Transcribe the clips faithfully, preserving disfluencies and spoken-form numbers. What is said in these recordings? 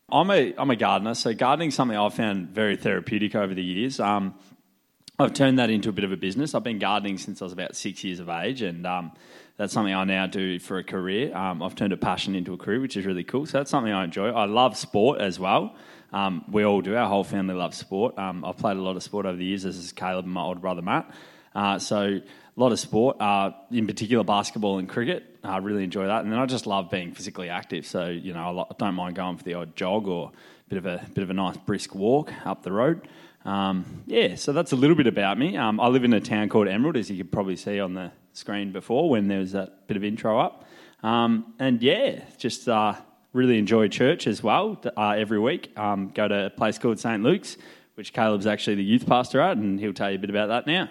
I'm a I'm a gardener, so gardening's something I've found very therapeutic over the years. Um, I've turned that into a bit of a business. I've been gardening since I was about six years of age, and um, that's something I now do for a career. Um, I've turned a passion into a career, which is really cool. So that's something I enjoy. I love sport as well. Um, we all do. Our whole family loves sport. Um, I've played a lot of sport over the years, as is Caleb and my older brother Matt. Uh, so a lot of sport, uh, in particular basketball and cricket. I really enjoy that. And then I just love being physically active. So, you know, I lo- don't mind going for the odd jog or a bit of a bit of a nice brisk walk up the road. Um, yeah, so that's a little bit about me. Um, I live in a town called Emerald, as you could probably see on the screen before when there was that bit of intro up. Um, and yeah, just uh, really enjoy church as well uh, every week. Um, go to a place called Saint Luke's, which Caleb's actually the youth pastor at, and he'll tell you a bit about that now.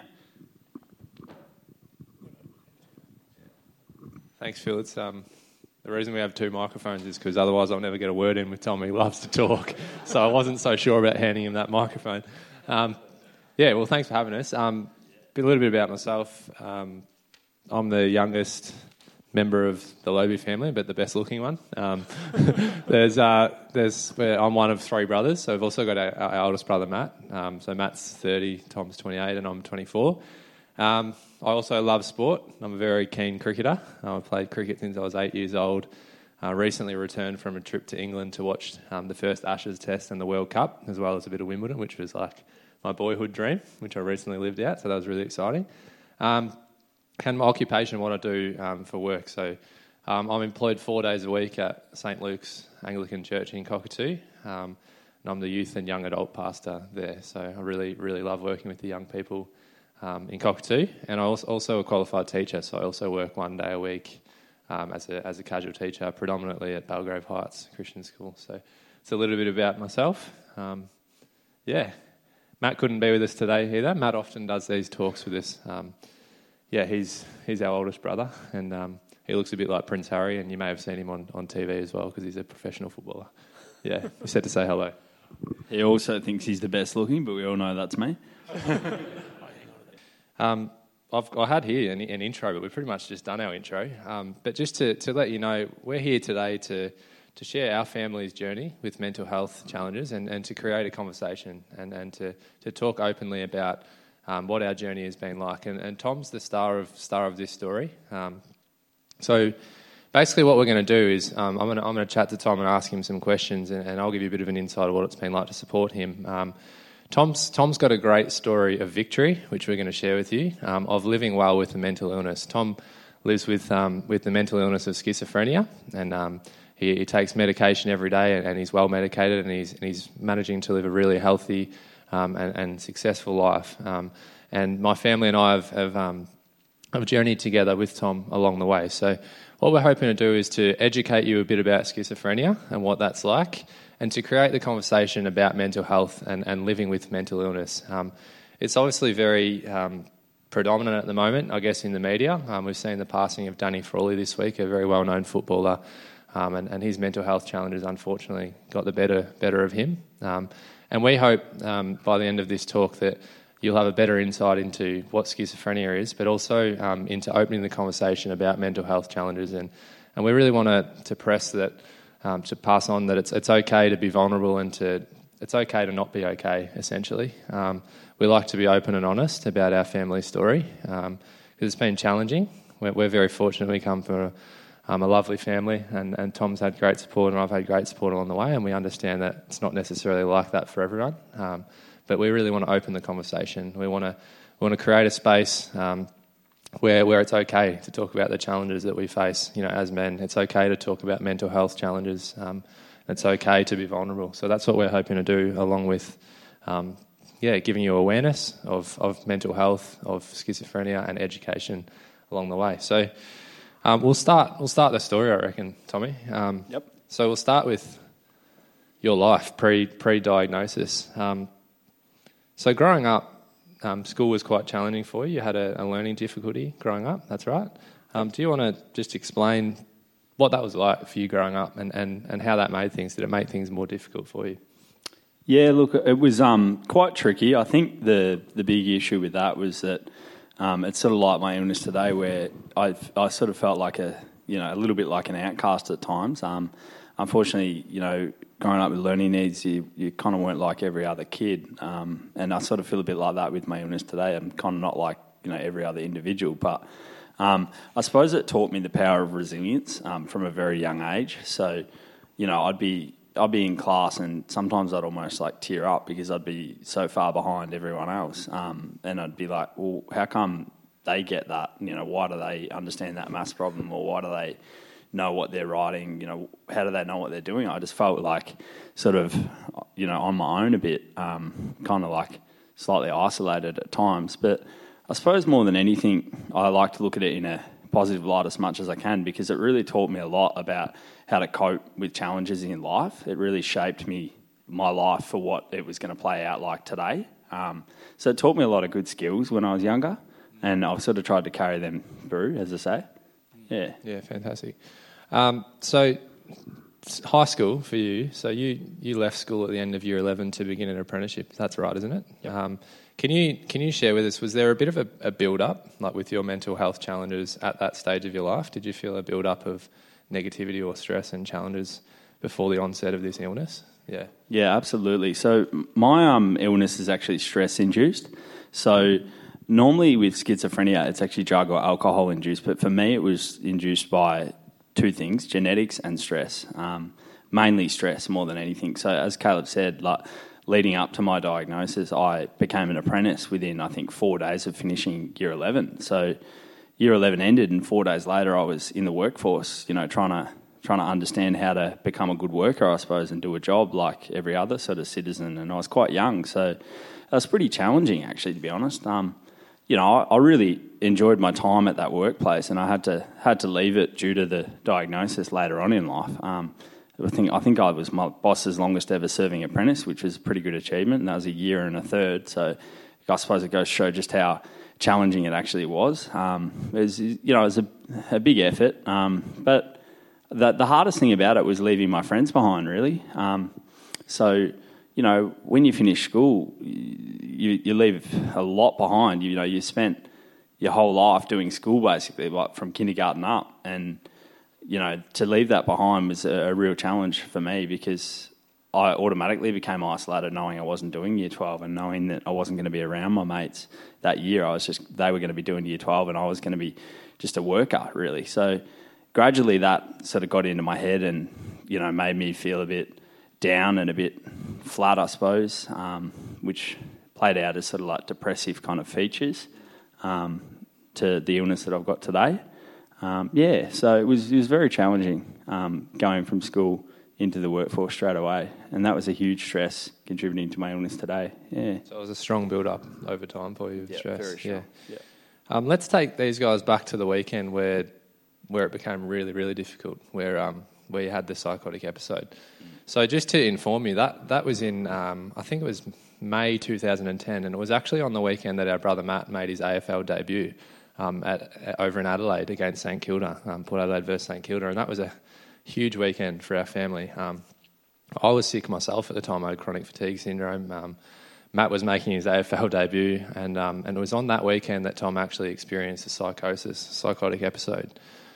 Thanks, Phil. It's, um, the reason we have two microphones is because otherwise I'll never get a word in with Tom. He loves to talk. So I wasn't so sure about handing him that microphone. Um, yeah, well, thanks for having us. Um, a little bit about myself. Um, I'm the youngest member of the Loby family, but the best-looking one. Um, there's, uh, there's, I'm one of three brothers, so we've also got our, our oldest brother, Matt. Um, so Matt's thirty, Tom's twenty-eight, and I'm twenty-four. Um, I also love sport. I'm a very keen cricketer. I've played cricket since I was eight years old. I uh, recently returned from a trip to England to watch um, the first Ashes Test and the World Cup, as well as a bit of Wimbledon, which was like my boyhood dream, which I recently lived out, so that was really exciting. Um, and my occupation, what I do um, for work. So um, I'm employed four days a week at Saint Luke's Anglican Church in Cockatoo, um, and I'm the youth and young adult pastor there. So I really, really love working with the young people um, in Cockatoo. And I'm also a qualified teacher, so I also work one day a week um, as a as a casual teacher, predominantly at Belgrave Heights Christian School. So it's a little bit about myself. Um, yeah. Matt couldn't be with us today either. Matt often does these talks with us. Um, yeah, he's he's our oldest brother, and um, he looks a bit like Prince Harry, and you may have seen him on, on T V as well because he's a professional footballer. Yeah, he said to say hello. He also thinks he's the best looking, but we all know that's me. um, I've I had here an, an intro, but we've pretty much just done our intro. Um, but just to, to let you know, we're here today to to share our family's journey with mental health challenges and, and to create a conversation and, and to, to talk openly about um, what our journey has been like. And, and Tom's the star of star of this story. Um, so basically what we're going to do is um, I'm going to I'm going to chat to Tom and ask him some questions, and, and I'll give you a bit of an insight of what it's been like to support him. Um, Tom's Tom's got a great story of victory, which we're going to share with you, um, of living well with a mental illness. Tom lives with um, with the mental illness of schizophrenia, and um, He, he takes medication every day, and, and he's well medicated, and he's and he's managing to live a really healthy um, and, and successful life. Um, and my family and I have have, um, have journeyed together with Tom along the way. So what we're hoping to do is to educate you a bit about schizophrenia and what that's like, and to create the conversation about mental health and, and living with mental illness. Um, it's obviously very um, predominant at the moment, I guess, in the media. Um, we've seen the passing of Danny Frawley this week, a very well-known footballer. Um, and, and his mental health challenges, unfortunately, got the better better of him. Um, and we hope um, by the end of this talk that you'll have a better insight into what schizophrenia is, but also um, into opening the conversation about mental health challenges. And, and we really want to, to press that, um, to pass on that it's it's okay to be vulnerable and to it's okay to not be okay, essentially. Um, we like to be open and honest about our family story because um, it's been challenging. We're, we're very fortunate we come from a Um, a lovely family, and, and Tom's had great support, and I've had great support along the way, and we understand that it's not necessarily like that for everyone. Um, but we really want to open the conversation. We want to we want to create a space um, where where it's okay to talk about the challenges that we face. You know, as men, it's okay to talk about mental health challenges. Um, it's okay to be vulnerable. So that's what we're hoping to do, along with um, yeah, giving you awareness of of mental health, of schizophrenia, and education along the way. So. Um, we'll start. We'll start the story, I reckon, Tommy. Um, Yep. So we'll start with your life pre pre diagnosis. Um, so growing up, um, school was quite challenging for you. You had a, a learning difficulty growing up. That's right. Um, do you want to just explain what that was like for you growing up, and, and, and how that made things? Did it make things more difficult for you? Yeah, look, it was um, quite tricky. I think the the big issue with that was that. Um, it's sort of like my illness today, where I I sort of felt like a you know a little bit like an outcast at times. Um, unfortunately, you know, growing up with learning needs, you, you kind of weren't like every other kid. Um, and I sort of feel a bit like that with my illness today. I'm kind of not like, you know, every other individual. But um, I suppose it taught me the power of resilience um, from a very young age. So, you know, I'd be I'd be in class and sometimes I'd almost like tear up because I'd be so far behind everyone else. Um, and I'd be like, well, how come they get that? You know, why do they understand that maths problem, or why do they know what they're writing? You know, how do they know what they're doing? I just felt like sort of, you know, on my own a bit, um, kind of like slightly isolated at times. But I suppose more than anything, I like to look at it in a positive light as much as I can, because it really taught me a lot about how to cope with challenges in life. It really shaped me, my life, for what it was going to play out like today. Um, so it taught me a lot of good skills when I was younger, and I've sort of tried to carry them through, as I say. Yeah. Yeah, fantastic. Um, so high school for you, so you, you left school at the end of year eleven to begin an apprenticeship. That's right, isn't it? Yep. Um, can you can you share with us, was there a bit of a, a build-up, like with your mental health challenges at that stage of your life? Did you feel a build-up of negativity or stress and challenges before the onset of this illness? Yeah. Yeah, absolutely. So my um, illness is actually stress-induced. So normally with schizophrenia, it's actually drug or alcohol-induced, but for me it was induced by two things, genetics and stress, um, mainly stress more than anything. So as Caleb said, like, leading up to my diagnosis, I became an apprentice within, I think, four days of finishing year eleven. So year eleven ended, and four days later I was in the workforce, you know, trying to trying to understand how to become a good worker, I suppose, and do a job like every other sort of citizen. And I was quite young, so it was pretty challenging, actually, to be honest. Um, you know, I, I really enjoyed my time at that workplace, and I had to had to leave it due to the diagnosis later on in life. Um, I think I think I was my boss's longest ever serving apprentice, which was a pretty good achievement, and that was a year and a third. So I suppose it goes to show just how challenging it actually was. Um, it was, you know, it was a, a big effort, um, but the, the hardest thing about it was leaving my friends behind, really. Um, so, you know, when you finish school, you, you leave a lot behind. You know, you spent your whole life doing school, basically, like from kindergarten up, and you know, to leave that behind was a, a real challenge for me, because I automatically became isolated knowing I wasn't doing year twelve, and knowing that I wasn't going to be around my mates that year. I was just, they were going to be doing year twelve and I was going to be just a worker, really. So gradually that sort of got into my head and, you know, made me feel a bit down and a bit flat, I suppose, um, which played out as sort of like depressive kind of features um, to the illness that I've got today. Um, yeah, so it was it was very challenging um, going from school into the workforce straight away, and that was a huge stress contributing to my illness today. Yeah. So it was a strong build-up over time for you of Yeah, stress. very strong. Yeah. Yeah. Um, let's take these guys back to the weekend where where it became really, really difficult, where um, where you had the psychotic episode. So just to inform you, that that was in um, I think it was May two thousand ten, and it was actually on the weekend that our brother Matt made his A F L debut. Um, at, at, over in Adelaide against St Kilda, um, Port Adelaide versus St Kilda, and that was a huge weekend for our family. Um, I was sick myself at the time. I had chronic fatigue syndrome. Um, Matt was making his A F L debut, and um, and it was on that weekend that Tom actually experienced a psychosis, psychotic episode.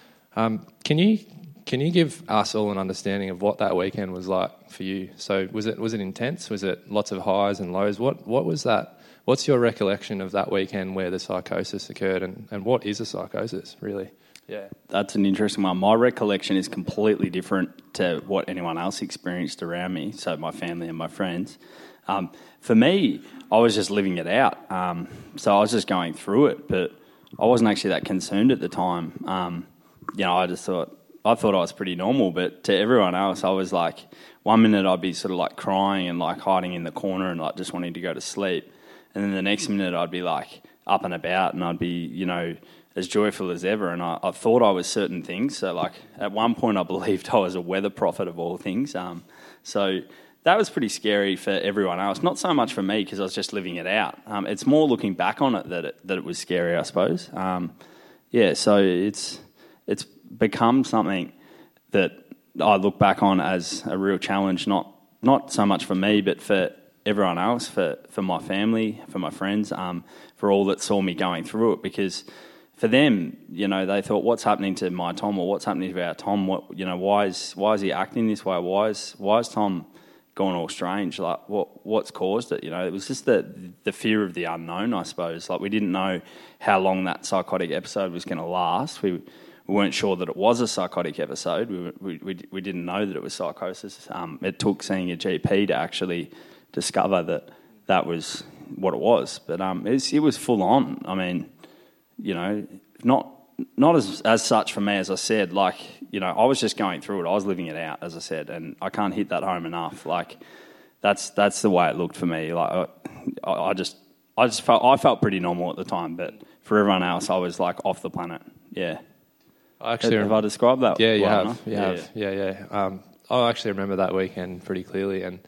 Um, can you can you give us all an understanding of what that weekend was like for you? So was it was it intense? Was it lots of highs and lows? What what was that? What's your recollection of that weekend where the psychosis occurred, and, and what is a psychosis, really? Yeah, that's an interesting one. My recollection is completely different to what anyone else experienced around me, so my family and my friends. Um, for me, I was just living it out. Um, so I was just going through it, but I wasn't actually that concerned at the time. Um, you know, I just thought, I thought I was pretty normal, but to everyone else, I was like, one minute I'd be sort of like crying and like hiding in the corner and like just wanting to go to sleep. And then the next minute I'd be like up and about and I'd be, you know, as joyful as ever. And I, I thought I was certain things. So like at one point I believed I was a weather prophet of all things. Um, so that was pretty scary for everyone else. Not so much for me because I was just living it out. Um, it's more looking back on it that it, that it was scary, I suppose. Um, yeah, so it's it's become something that I look back on as a real challenge, not not so much for me, but for everyone else, for, for my family, for my friends, um, for all that saw me going through it. Because for them, you know, they thought, what's happening to my Tom, or what's happening to our Tom? What, you know, why is why is he acting this way? Why is why is Tom gone all strange? Like, what what's caused it? You know, it was just the the fear of the unknown, I suppose. Like, we didn't know how long that psychotic episode was going to last. We, we weren't sure that it was a psychotic episode. We we we, we didn't know that it was psychosis. Um, it took seeing a G P to actually discover that that was what it was. But um, it was, it was full on. I mean, you know, not not as as such for me, as I said. Like, you know, I was just going through it. I was living it out, as I said, and I can't hit that home enough. Like, that's that's the way it looked for me. Like, I, I just I just felt I felt pretty normal at the time, but for everyone else, I was like off the planet. Yeah. I actually have, have I described that? Yeah, you well have. enough? You yeah, have. Yeah, yeah. yeah. Um, I actually remember that weekend pretty clearly, and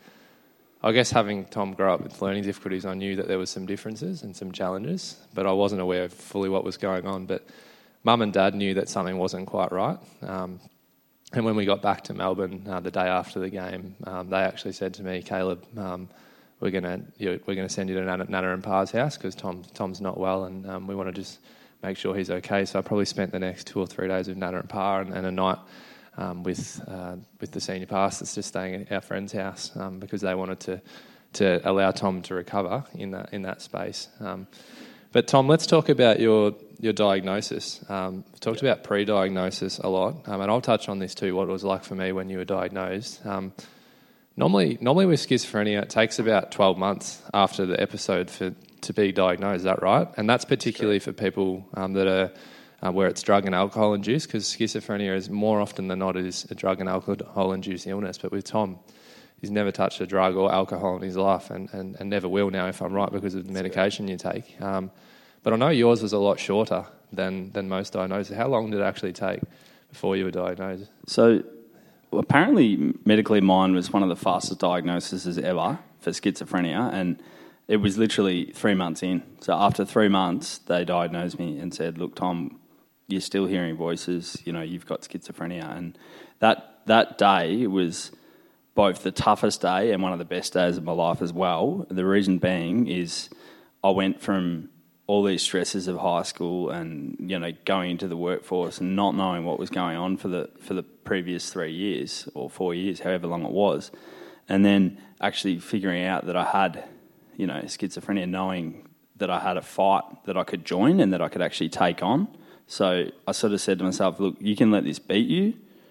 I guess having Tom grow up with learning difficulties, I knew that there was some differences and some challenges, but I wasn't aware of fully what was going on. But Mum and Dad knew that something wasn't quite right. Um, and when we got back to Melbourne uh, the day after the game, um, they actually said to me, Caleb, um, we're gonna you know, we're gonna send you to Nana, Nana and Pa's house because Tom Tom's not well, and um, we want to just make sure he's okay. So I probably spent the next two or three days with Nana and Pa, and, and a night Um, with uh, with the senior pastors just staying at our friend's house um, because they wanted to to allow Tom to recover in that in that space. Um, but Tom, let's talk about your your diagnosis. Um, we've talked about pre-diagnosis a lot, um, and I'll touch on this too. What it was like for me when you were diagnosed. Um, normally, normally with schizophrenia, it takes about twelve months after the episode for to be diagnosed. Is that right? And that's particularly for people um, that are Uh, where it's drug and alcohol induced, because schizophrenia is more often than not is a drug and alcohol induced illness. But with Tom, he's never touched a drug or alcohol in his life, and, and, and never will now, if I'm right, because of the medication you take. Um, but I know yours was a lot shorter than than most diagnoses. How long did it actually take before you were diagnosed? So apparently, medically, mine was one of the fastest diagnoses ever for schizophrenia, and it was literally three months in. So after three months, they diagnosed me and said, "Look, Tom, you're still hearing voices, you know, you've got schizophrenia." And that that day was both the toughest day and one of the best days of my life as well. The reason being is I went from all these stresses of high school and, you know, going into the workforce and not knowing what was going on for the for the previous three years or four years, however long it was, and then actually figuring out that I had, you know, schizophrenia, knowing that I had a fight that I could join and that I could actually take on. So I sort of said to myself, look, you can let this beat you,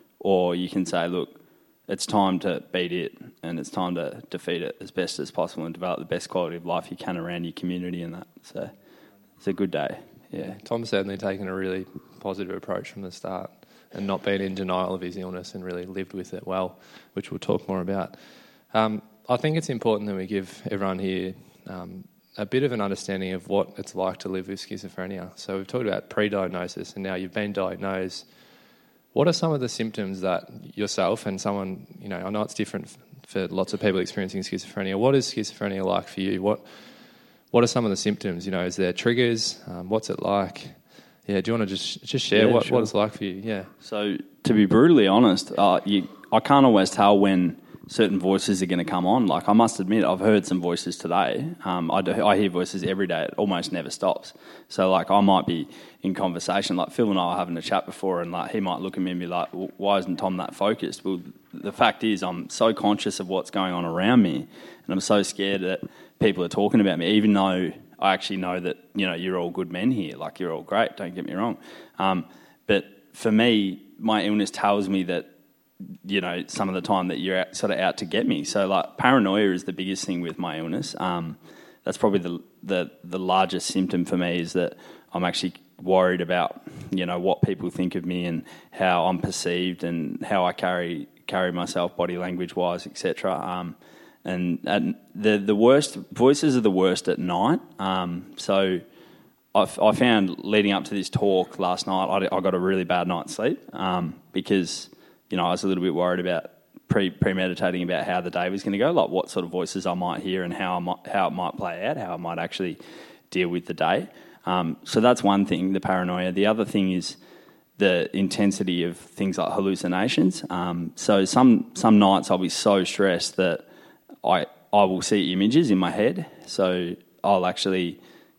or you can say, look, it's time to beat it and it's time to defeat it as best as possible and develop the best quality of life you can around your community and that. So it's a good day, yeah. Tom's certainly taken a really positive approach from the start and not been in denial of his illness and really lived with it well, which we'll talk more about. Um, I think it's important that we give everyone here um, a bit of an understanding of what it's like to live with schizophrenia. So we've talked about pre-diagnosis, and now you've been diagnosed. What are some of the symptoms that yourself and someone, you know, I know it's different for lots of people experiencing schizophrenia. What is schizophrenia like for you? What What are some of the symptoms? You know, is there triggers? Um, what's it like? Yeah, do you want to just just share yeah, what, sure. what it's like for you? Yeah. So to be brutally honest, uh, you, I can't always tell when certain voices are going to come on. Like, I must admit, I've heard some voices today. Um, I, do, I hear voices every day. It almost never stops. So, like, I might be in conversation. Like, Phil and I were having a chat before, and, like, he might look at me and be like, well, why isn't Tom that focused? Well, the fact is I'm so conscious of what's going on around me, and I'm so scared that people are talking about me, even though I actually know that, you know, you're all good men here. Like, you're all great, don't get me wrong. Um, but for me, my illness tells me that, you know, some of the time that you're out, sort of out to get me. So, like, paranoia is the biggest thing with my illness. Um, that's probably the, the the largest symptom for me, is that I'm actually worried about, you know, what people think of me and how I'm perceived and how I carry carry myself, body language wise, et cetera. Um, and, and the the worst voices are the worst at night. Um, so. I, I found leading up to this talk last night, I, I got a really bad night's sleep um, because, you know, I was a little bit worried about pre premeditating about how the day was going to go, like what sort of voices I might hear and how I might, how it might play out, how I might actually deal with the day. Um, so that's one thing, the paranoia. The other thing is the intensity of things like hallucinations. Um, so some some nights I'll be so stressed that I I will see images in my head. So I'll actually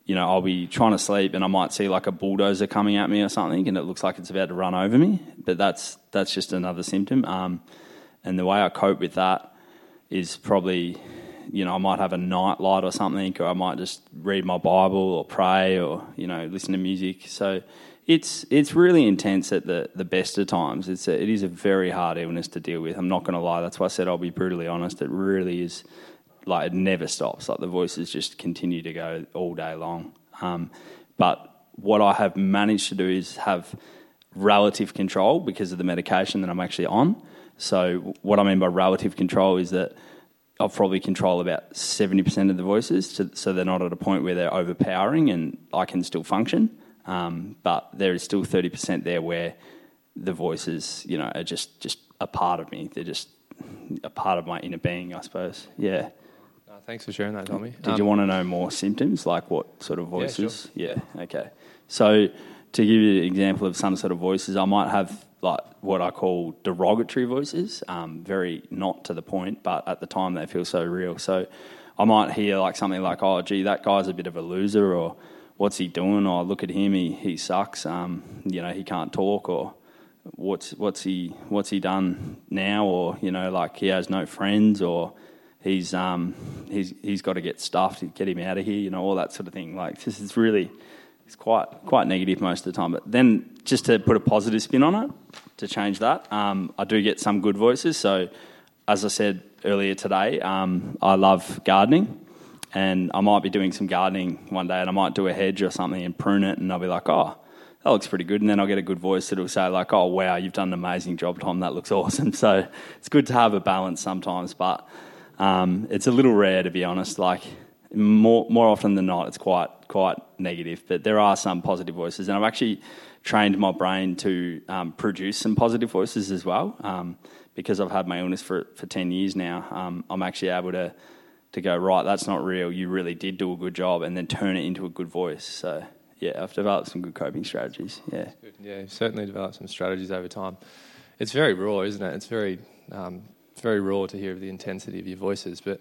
you know, I'll be trying to sleep and I might see like a bulldozer coming at me or something, and it looks like it's about to run over me. But that's that's just another symptom. Um, and the way I cope with that is probably, you know, I might have a night light or something, or I might just read my Bible or pray or, you know, listen to music. So it's it's really intense at the, the best of times. It's a, it is a very hard illness to deal with. I'm not going to lie. That's why I said I'll be brutally honest. It really is, like, it never stops. Like, the voices just continue to go all day long. Um, but what I have managed to do is have relative control because of the medication that I'm actually on. So what I mean by relative control is that I'll probably control about seventy percent of the voices, to, so they're not at a point where they're overpowering and I can still function. Um, but there is still thirty percent there where the voices, you know, are just, just a part of me. They're just a part of my inner being, I suppose. Yeah. No, thanks for sharing that, Tommy. Did um, you want to know more symptoms, like what sort of voices? Yeah, sure. Yeah, okay. So to give you an example of some sort of voices, I might have like what I call derogatory voices, um, very not to the point, but at the time they feel so real. So I might hear like something like, oh, gee, that guy's a bit of a loser, or what's he doing? Or look at him, he, he sucks, um, you know, he can't talk, or what's what's he what's he done now, or, you know, like he has no friends, or he's um he's he's got to get stuffed to get him out of here, you know, all that sort of thing. Like, this is really, it's quite quite negative most of the time. But then just to put a positive spin on it, to change that, um, I do get some good voices. So as I said earlier today, um, I love gardening, and I might be doing some gardening one day and I might do a hedge or something and prune it, and I'll be like, oh, that looks pretty good. And then I'll get a good voice that will say like, oh, wow, you've done an amazing job, Tom. That looks awesome. So it's good to have a balance sometimes, but um, it's a little rare, to be honest. Like, more more often than not, it's quite quite negative. But there are some positive voices, and I've actually trained my brain to um, produce some positive voices as well. Um, because I've had my illness for for ten years now, um, I'm actually able to to go, right, that's not real. You really did do a good job, and then turn it into a good voice. So yeah, I've developed some good coping strategies. Yeah, good. Yeah, you've certainly developed some strategies over time. It's very raw, isn't it? It's very um, very raw to hear the intensity of your voices, but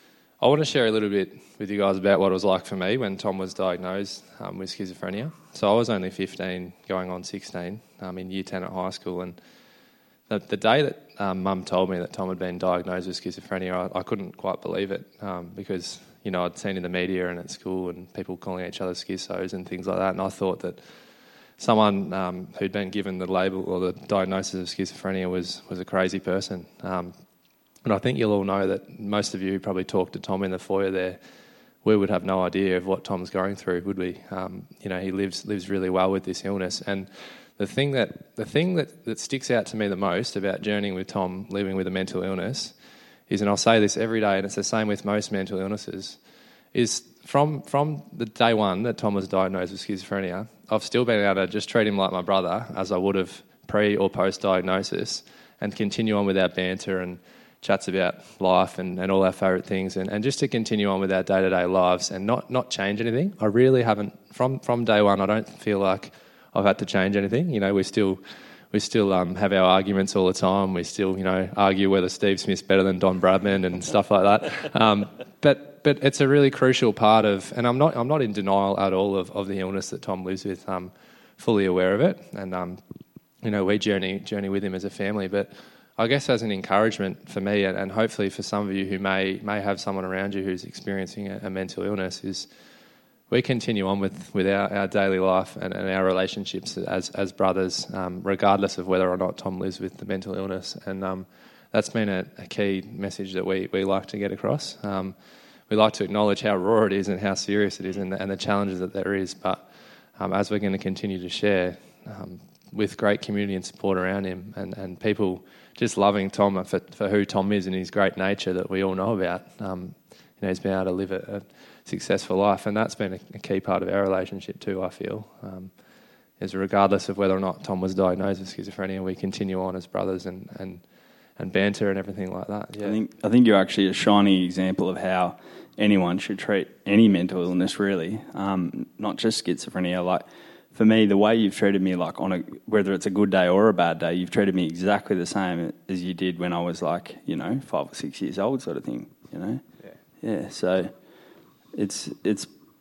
I want to share a little bit with you guys about what it was like for me when Tom was diagnosed um, with schizophrenia. So I was only fifteen, going on sixteen, um, in year ten at high school, and the, the day that um, Mum told me that Tom had been diagnosed with schizophrenia, I, I couldn't quite believe it um, because, you know, I'd seen in the media and at school and people calling each other schizos and things like that, and I thought that someone um, who'd been given the label or the diagnosis of schizophrenia was, was a crazy person. Um, And I think you'll all know that most of you who probably talked to Tom in the foyer there, we would have no idea of what Tom's going through, would we? Um, you know, he lives lives really well with this illness. And the thing that the thing that, that sticks out to me the most about journeying with Tom, living with a mental illness, is, and I'll say this every day, and it's the same with most mental illnesses, is from from the day one that Tom was diagnosed with schizophrenia, I've still been able to just treat him like my brother, as I would have pre or post-diagnosis, and continue on with our banter and chats about life and, and all our favourite things, and, and just to continue on with our day-to-day lives and not, not change anything. I really haven't, from, from day one, I don't feel like I've had to change anything. You know, we still we still um, have our arguments all the time. We still, you know, argue whether Steve Smith's better than Don Bradman and stuff like that. Um, but but it's a really crucial part of, and I'm not I'm not in denial at all of, of the illness that Tom lives with. I'm fully aware of it, and um, you know, we journey journey with him as a family, but I guess as an encouragement for me, and hopefully for some of you who may may have someone around you who's experiencing a, a mental illness, is we continue on with, with our, our daily life and, and our relationships as as brothers, um, regardless of whether or not Tom lives with the mental illness. And um, that's been a, a key message that we, we like to get across. Um, we like to acknowledge how raw it is and how serious it is, and the, and the challenges that there is. But um, as we're going to continue to share, um, with great community and support around him, and, and people just loving Tom for, for who Tom is and his great nature that we all know about. Um, you know, he's been able to live a, a successful life, and that's been a, a key part of our relationship too, I feel. Um, is regardless of whether or not Tom was diagnosed with schizophrenia, we continue on as brothers and, and, and banter and everything like that. Yeah. I think I think you're actually a shining example of how anyone should treat any mental illness, really, um, not just schizophrenia. Like, for me, the way you've treated me, like on a whether it's a good day or a bad day, you've treated me exactly the same as you did when I was like, you know, five or six years old, sort of thing. You know, yeah, yeah. So it's it's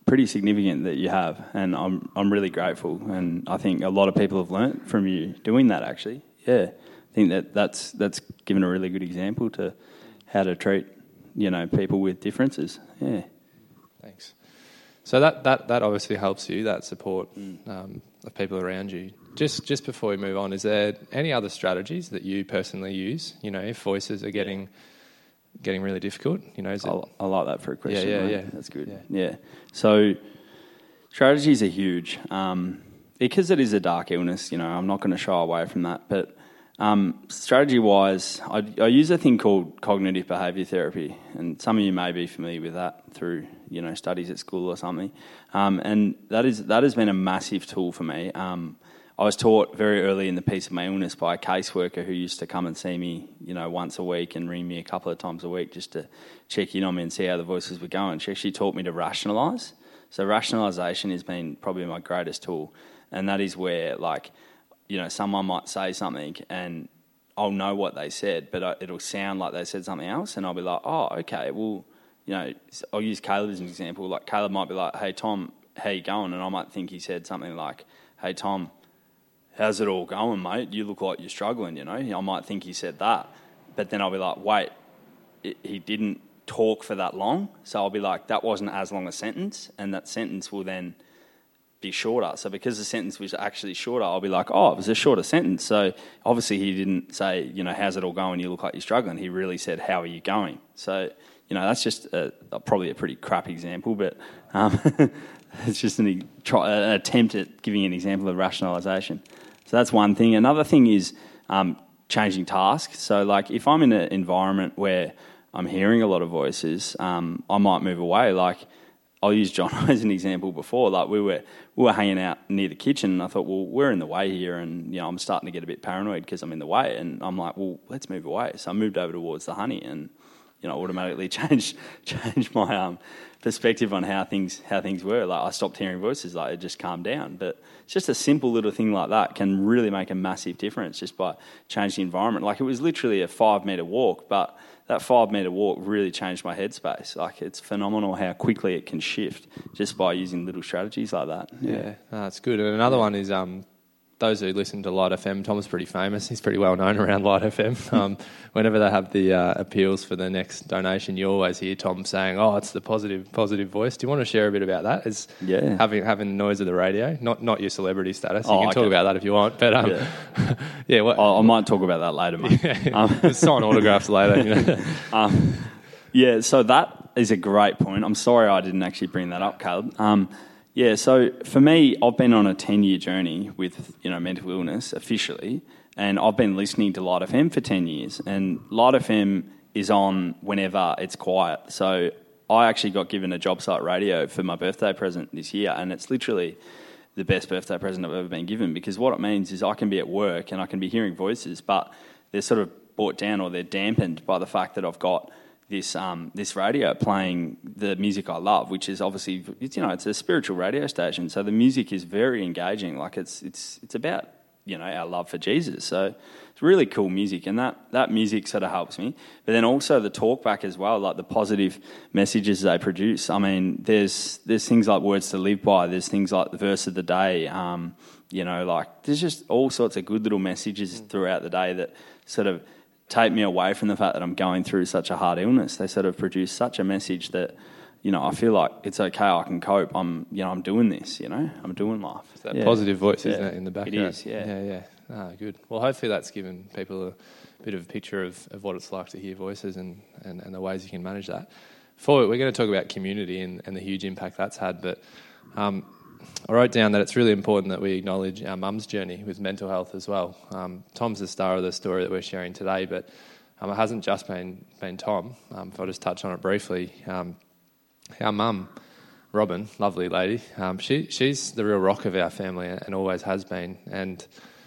pretty significant that you have, and I'm I'm really grateful. And I think a lot of people have learnt from you doing that. Actually, yeah, I think that that's that's given a really good example to how to treat, you know, people with differences. Yeah. Thanks. So that, that, that obviously helps you, that support um, of people around you. Just just before we move on, is there any other strategies that you personally use? You know, if voices are getting getting really difficult, you know, is it... I, I like that for a question. Yeah, yeah, mate. yeah. That's good. Yeah. Yeah. So strategies are huge um, because it is a dark illness. You know, I'm not going to shy away from that. But um, strategy-wise, I, I use a thing called cognitive behaviour therapy, and some of you may be familiar with that through, you know, studies at school or something. Um, and that is that has been a massive tool for me. Um, I was taught very early in the piece of my illness by a caseworker who used to come and see me, you know, once a week and ring me a couple of times a week just to check in on me and see how the voices were going. She actually taught me to rationalise. So rationalisation has been probably my greatest tool, and that is where, like, you know, someone might say something and I'll know what they said, but it'll sound like they said something else, and I'll be like, oh, okay, well, you know, I'll use Caleb as an example. Like, Caleb might be like, hey, Tom, how you going? And I might think he said something like, hey, Tom, how's it all going, mate? You look like you're struggling, you know? I might think he said that, but then I'll be like, wait, it, he didn't talk for that long, so I'll be like, that wasn't as long a sentence, and that sentence will then be shorter. So because the sentence was actually shorter, I'll be like, oh, it was a shorter sentence. So obviously he didn't say, you know, how's it all going? You look like you're struggling. He really said, how are you going? So, you know, that's just a, a, probably a pretty crap example, but um, it's just an, try, an attempt at giving an example of rationalisation. So that's one thing. Another thing is um, changing tasks. So, like, if I'm in an environment where I'm hearing a lot of voices, um, I might move away. Like, I'll use John as an example before. Like, we were we were hanging out near the kitchen, and I thought, well, we're in the way here, and, you know, I'm starting to get a bit paranoid because I'm in the way, and I'm like, well, let's move away. So I moved over towards the honey, and, you know, automatically changed changed my um, perspective on how things how things were. Like, I stopped hearing voices. Like, it just calmed down. But it's just a simple little thing like that can really make a massive difference just by changing the environment. Like, it was literally a five metre walk, but that five metre walk really changed my headspace. Like, it's phenomenal how quickly it can shift just by using little strategies like that. Yeah, yeah. No, that's good. And another one is um, those who listen to Light F M, Tom's pretty famous. He's pretty well known around Light F M. Um, whenever they have the uh, appeals for the next donation, you always hear Tom saying, oh, it's the positive positive voice. Do you want to share a bit about that? Is yeah. having having the noise of the radio, not not your celebrity status. You oh, can okay. talk about that if you want. But um, yeah, yeah what, I, I might talk about that later, mate. Yeah, um, sign autographs later. You know? um, yeah, so that is a great point. I'm sorry I didn't actually bring that up, Caleb. Um, Yeah, so for me, I've been on a ten-year journey with, you know, mental illness officially, and I've been listening to Light F M for ten years, and Light F M is on whenever it's quiet. So I actually got given a job site radio for my birthday present this year, and it's literally the best birthday present I've ever been given, because what it means is I can be at work and I can be hearing voices, but they're sort of brought down or they're dampened by the fact that I've got this um, this radio playing the music I love, which is obviously, it's, you know, it's a spiritual radio station, so the music is very engaging. Like, it's it's it's about, you know, our love for Jesus. So it's really cool music, and that, that music sort of helps me. But then also the talk back as well, like the positive messages they produce. I mean, there's there's things like Words to Live By, there's things like the verse of the day, um, you know, like there's just all sorts of good little messages throughout the day that sort of take me away from the fact that I'm going through such a hard illness. They sort of produce such a message that, you know, I feel like it's okay, I can cope. I'm, you know, I'm doing this, you know, I'm doing life. It's that yeah. positive voice, yeah. isn't it, in the background? It is, yeah. Yeah, yeah. Ah, good. Well, hopefully that's given people a bit of a picture of, of what it's like to hear voices and, and, and the ways you can manage that. For we're going to talk about community and, and the huge impact that's had, but um, I wrote down that it's really important that we acknowledge our mum's journey with mental health as well. Um, Tom's the star of the story that we're sharing today, but um, it hasn't just been been Tom. Um, if I just touch on it briefly, um, our mum, Robin, lovely lady, um, she she's the real rock of our family and always has been. And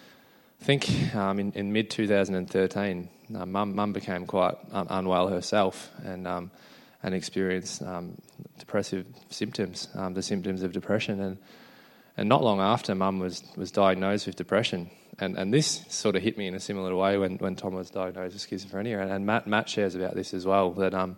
I think um, in, in mid twenty thirteen, uh, mum mum became quite un- unwell herself and um, and experienced um, depressive symptoms, um, the symptoms of depression. And and not long after, mum was, was diagnosed with depression. And and this sort of hit me in a similar way when, when Tom was diagnosed with schizophrenia. And, and Matt Matt shares about this as well, that um,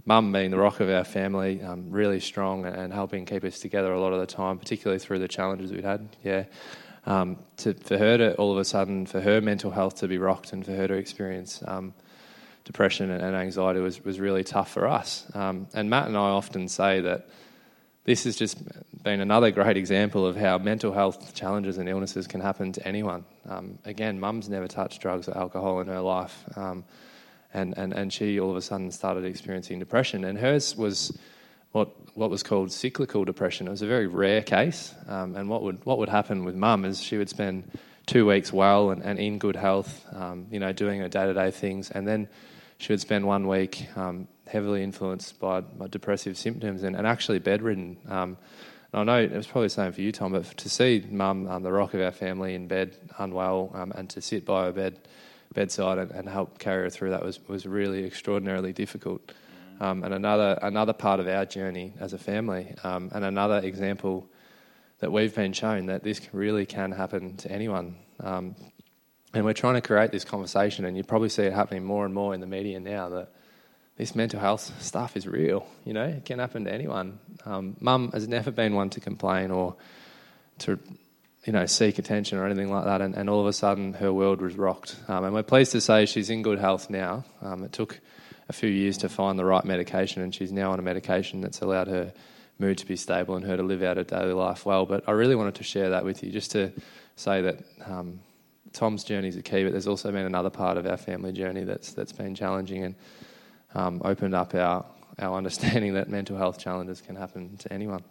Mum being the rock of our family, um, really strong and helping keep us together a lot of the time, particularly through the challenges we'd had. Yeah, um, to, for her to all of a sudden, for her mental health to be rocked and for her to experience um, depression and, and anxiety was, was really tough for us. Um, and Matt and I often say that this has just been another great example of how mental health challenges and illnesses can happen to anyone. Um, again, Mum's never touched drugs or alcohol in her life. Um, And, and and she all of a sudden started experiencing depression, and hers was what what was called cyclical depression. It was a very rare case, um, and what would what would happen with Mum is she would spend two weeks well and, and in good health, um, you know, doing her day-to-day things, and then she would spend one week um, heavily influenced by, by depressive symptoms and, and actually bedridden. Um, and I know it was probably the same for you, Tom, but to see Mum, um, the rock of our family, in bed, unwell, um, and to sit by her bed bedside and, and help carry her through that was, was really extraordinarily difficult. Um, and another another part of our journey as a family, um, and another example that we've been shown that this really can happen to anyone. Um, and we're trying to create this conversation, and you probably see it happening more and more in the media now, that this mental health stuff is real. You know, it can happen to anyone. Um, Mum has never been one to complain or to, you know, seek attention or anything like that, and, and all of a sudden her world was rocked. Um, and we're pleased to say she's in good health now. Um, it took a few years to find the right medication, and she's now on a medication that's allowed her mood to be stable and her to live out her daily life well. But I really wanted to share that with you, just to say that um, Tom's journey is a key, but there's also been another part of our family journey that's that's been challenging and um, opened up our, our understanding that mental health challenges can happen to anyone.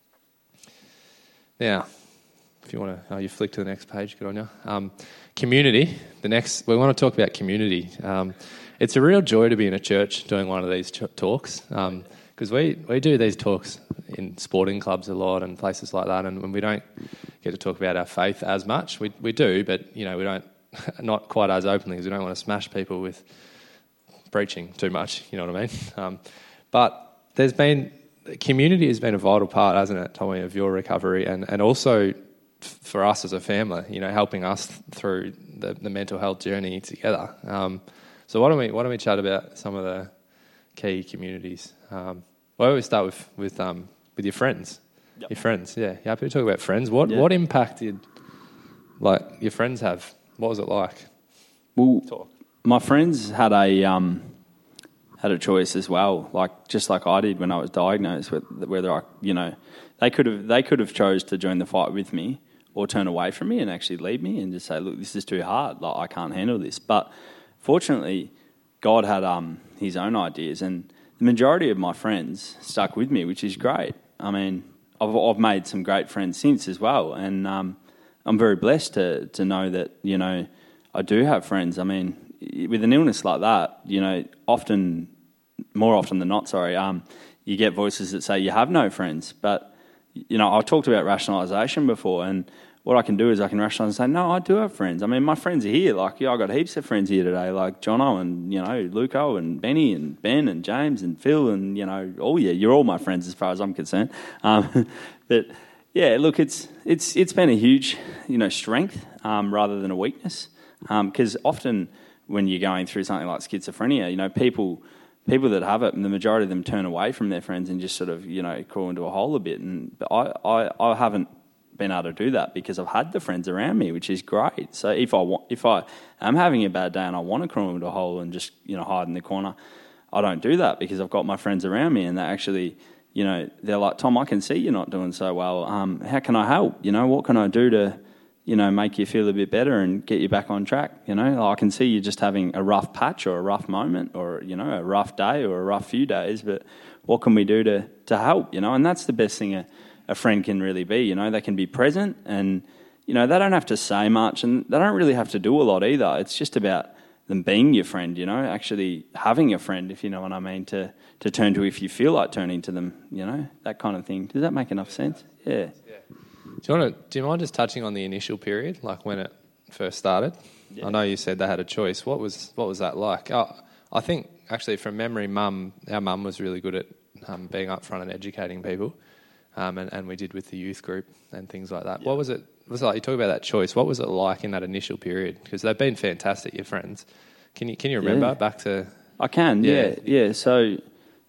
Now, if you want to, oh, you flick to the next page, good on you. Um, community, the next, we want to talk about community. Um, it's a real joy to be in a church doing one of these ch- talks, because um, we, we do these talks in sporting clubs a lot and places like that, and when we don't get to talk about our faith as much. We we do, but, you know, we don't, not quite as openly, because we don't want to smash people with preaching too much, you know what I mean? Um, but there's been, community has been a vital part, hasn't it, Tommy, of your recovery, and, and also for us as a family, you know, helping us through the, the mental health journey together. Um, so why don't we why don't we chat about some of the key communities? Um, why don't we start with with um, with your friends? Yep. Your friends, yeah. You happy to talk about friends? What yeah. what impact did like your friends have? What was it like? Well, talk. My friends had a um, had a choice as well, like just like I did when I was diagnosed, whether I, you know, they could have they could have chose to join the fight with me, or turn away from me and actually leave me and just say, look, this is too hard, like I can't handle this. But fortunately, God had um, his own ideas, and the majority of my friends stuck with me, which is great. I mean, I've, I've made some great friends since as well, and um, I'm very blessed to to know that, you know, I do have friends. I mean, with an illness like that, you know, often, more often than not, sorry, um, you get voices that say you have no friends. But, you know, I talked about rationalisation before, and what I can do is I can rationalise and say, no, I do have friends. I mean, my friends are here. Like, yeah, I got heaps of friends here today, like Jono and, you know, Luco and Benny and Ben and James and Phil and, you know, oh yeah, you're all my friends as far as I'm concerned. Um, but yeah, look, it's it's it's been a huge, you know, strength um, rather than a weakness, because um, often when you're going through something like schizophrenia, you know, people people that have it, and the majority of them turn away from their friends and just sort of, you know, crawl into a hole a bit. And but I, I, I haven't been able to do that because I've had the friends around me, which is great. So if I want, if I am having a bad day and I want to crawl into a hole and just, you know, hide in the corner, I don't do that because I've got my friends around me, and they actually, you know, they're like, Tom, I can see you're not doing so well. Um, how can I help? You know, what can I do to, you know, make you feel a bit better and get you back on track? You know, I can see you're just having a rough patch or a rough moment or, you know, a rough day or a rough few days, but what can we do to, to help, you know? And that's the best thing a, a friend can really be, you know. They can be present, and, you know, they don't have to say much, and they don't really have to do a lot either. It's just about them being your friend, you know, actually having a friend, if you know what I mean, to, to turn to if you feel like turning to them, you know, that kind of thing. Does that make enough sense? Yeah. yeah. Do you want to? Do you mind just touching on the initial period, like when it first started? Yeah. I know you said they had a choice. What was what was that like? Oh, I think actually from memory, mum, our mum was really good at um, being upfront and educating people, um, and, and we did with the youth group and things like that. Yeah. What was it? Was it like you talk about that choice? What was it like in that initial period? Because they've been fantastic, your friends. Can you can you remember yeah. back to? I can. Yeah, yeah. yeah. So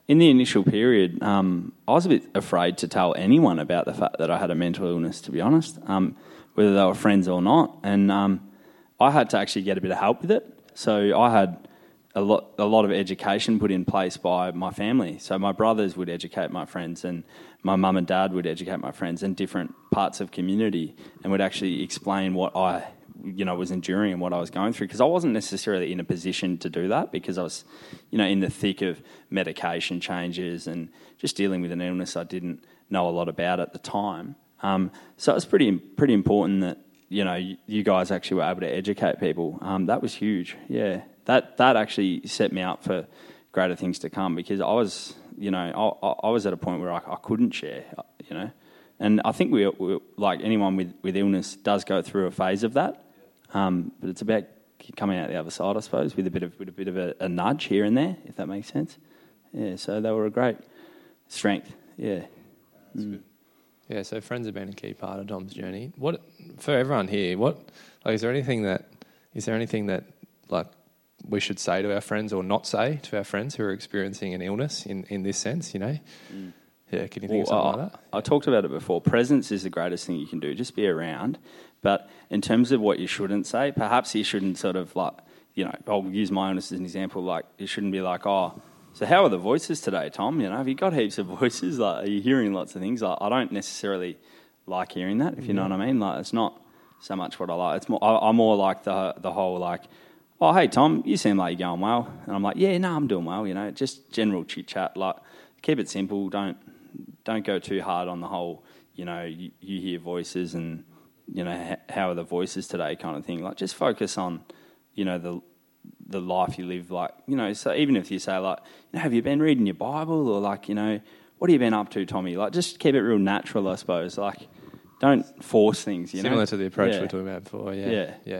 in the initial period, um, I was a bit afraid to tell anyone about the fact that I had a mental illness, to be honest, um, whether they were friends or not. And um, I had to actually get a bit of help with it. So I had a lot, a lot of education put in place by my family. So my brothers would educate my friends, and my mum and dad would educate my friends in different parts of community, and would actually explain what I, you know, was enduring and what I was going through, because I wasn't necessarily in a position to do that, because I was, you know, in the thick of medication changes and just dealing with an illness I didn't know a lot about at the time. Um, so it was pretty pretty important that, you know, you, you guys actually were able to educate people. Um, that was huge. Yeah, that that actually set me up for greater things to come, because I was, you know, I, I was at a point where I, I couldn't share, you know, and I think we, we like anyone with, with illness does go through a phase of that, um, but it's about coming out the other side, I suppose, with a bit of with a bit of a, a nudge here and there, if that makes sense. Yeah, so they were a great strength. Yeah. That's mm. good. Yeah, so friends have been a key part of Dom's journey. What for everyone here? What like is there anything that is there anything that like we should say to our friends or not say to our friends who are experiencing an illness in, in this sense? You know, mm. yeah. Can you think well, of something I, like that? I talked about it before. Presence is the greatest thing you can do. Just be around. But in terms of what you shouldn't say, perhaps you shouldn't sort of like, you know, I'll use my illness as an example. Like, you shouldn't be like, oh, so how are the voices today, Tom? You know, have you got heaps of voices? Like, are you hearing lots of things? Like, I don't necessarily like hearing that, if you know what I mean. Like, it's not so much what I like. It's more, I, I'm more like the the whole like, oh, hey, Tom, you seem like you're going well. And I'm like, yeah, no, I'm doing well, you know, just general chit-chat. Like, keep it simple. Don't don't go too hard on the whole, you know, you, you hear voices and, you know, how are the voices today kind of thing. Like, just focus on, you know, the the life you live. Like, you know, so even if you say, like, you know, have you been reading your Bible? Or, like, you know, what have you been up to, Tommy? Like, just keep it real natural, I suppose. Like, don't force things, you Similar know. Similar to the approach yeah. we were talking about before, yeah. Yeah. Yeah.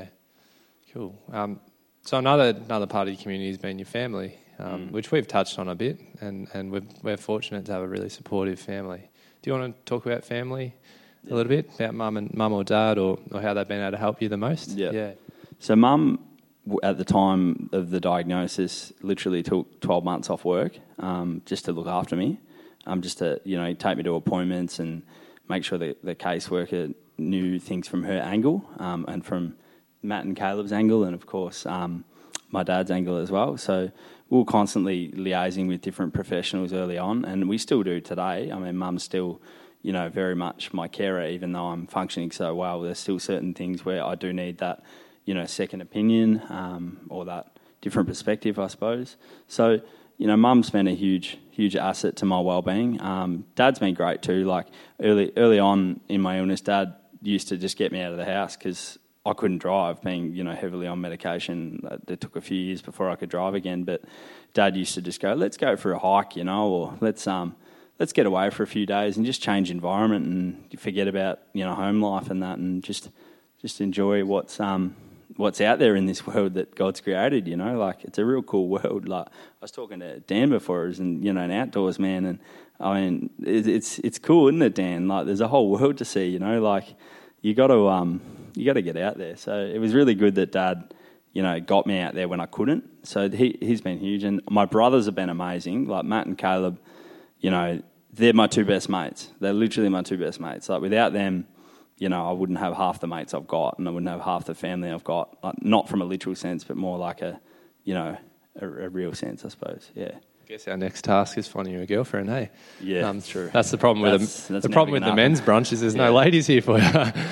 Cool. Um, so another another part of your community has been your family, um, mm. which we've touched on a bit, and, and we're, we're fortunate to have a really supportive family. Do you want to talk about family a little bit, about mum and mum or dad, or, or how they've been able to help you the most? Yeah. Yeah. So mum, at the time of the diagnosis, literally took twelve months off work um, just to look after me, um, just to, you know, take me to appointments and make sure that the caseworker knew things from her angle um, and from Matt and Caleb's angle, and of course um, my dad's angle as well. So we were constantly liaising with different professionals early on, and we still do today. I mean, mum's still, you know, very much my carer, even though I'm functioning so well. There's still certain things where I do need that, you know, second opinion um, or that different perspective, I suppose. So, you know, mum's been a huge, huge asset to my well-being. Um, dad's been great too. Like, early early on in my illness, Dad used to just get me out of the house because I couldn't drive, being, you know, heavily on medication. It took a few years before I could drive again, but Dad used to just go, let's go for a hike, you know, or let's um let's get away for a few days and just change environment and forget about, you know, home life and that, and just just enjoy what's um what's out there in this world that God's created, you know. Like, it's a real cool world. Like, I was talking to Dan before, who's, and you know, an outdoors man, and I mean, it's it's cool, isn't it, Dan? Like, there's a whole world to see, you know. Like, you got to um you got to get out there. So it was really good that Dad, you know, got me out there when I couldn't. So he he's been huge, and my brothers have been amazing. Like, Matt and Caleb, you know, they're my two best mates. They're literally my two best mates. Like, without them, you know, I wouldn't have half the mates I've got, and I wouldn't have half the family I've got. Like, not from a literal sense, but more like a, you know, a, a real sense, I suppuse. Yeah. I guess our next task is finding you a girlfriend, hey? Yeah, um, true. That's the problem that's, with the, that's the problem with the happen. men's brunch is there's yeah. no ladies here for